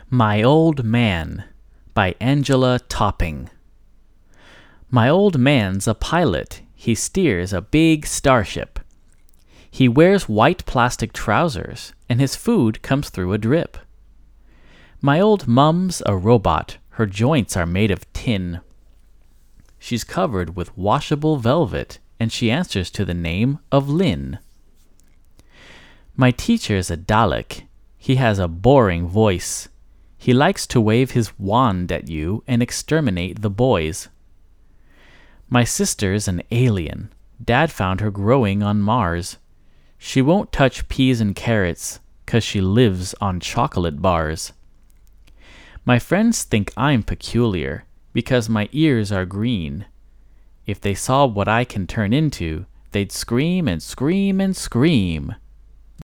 My Old Man by Angela Topping. My old man's a pilot. He steers a big starship. He wears white plastic trousers, and his food comes through a drip. My old mum's a robot. Her joints are made of tin. She's covered with washable velvet, and she answers to the name of Lynn. My teacher's a Dalek. He has a boring voice. He likes to wave his wand at you and exterminate the boys. My sister's an alien. Dad found her growing on Mars. She won't touch peas and carrots, 'cause she lives on chocolate bars. My friends think I'm peculiar, because my ears are green. If they saw what I can turn into, they'd scream and scream and scream.